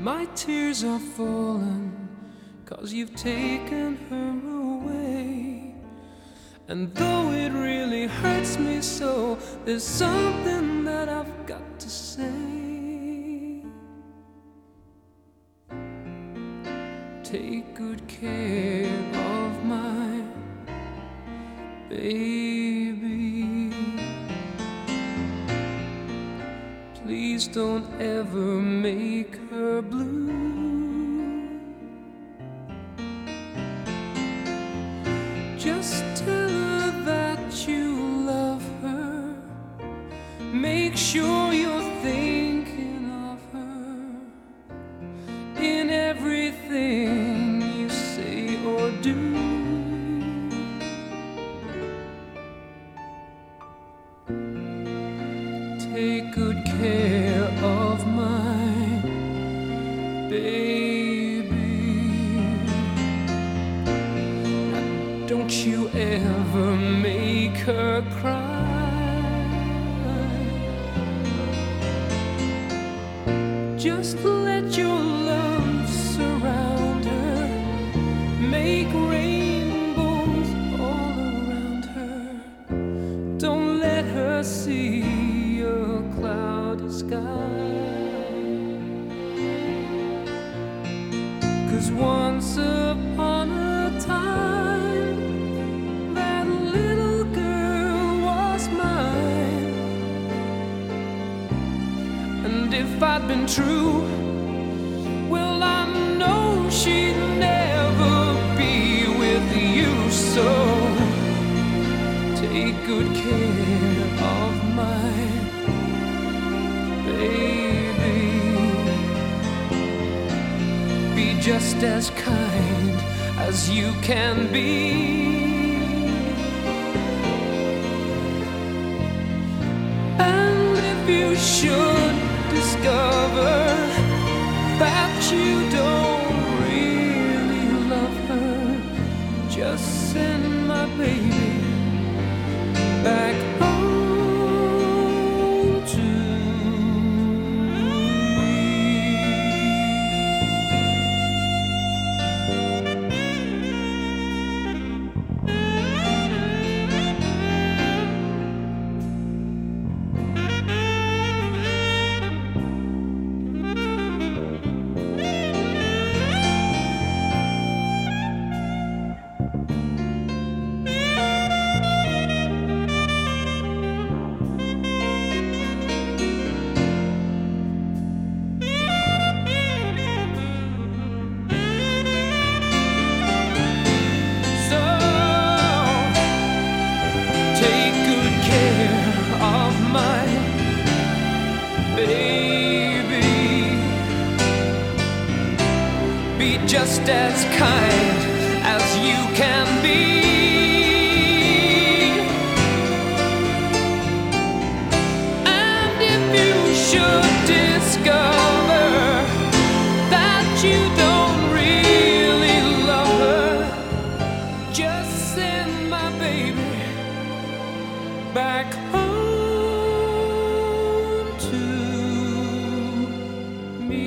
My tears are falling 'cause you've taken her away. And though it really hurts me so, there's something that I've got to say. Take good care of my baby. Please don't ever make her blue. Just tell her that you love her. Make sure you're thinking of her in everything you say or do. Take good care of my baby. And don't you ever make her cry. Just let your love surround her. Make rainbows all around her. Don't let her see a cloudy sky. 'Cause once upon a time, that little girl was mine. And if I'd been true, well, I know she'd never be with you. So take good care of my baby. Be just as kind as you can be. And if you should discover that you don't really love her, just send my baby back home to me. Baby, be just as kind as you can be. And if you should discover that you don't really love her, just send my baby back home to me.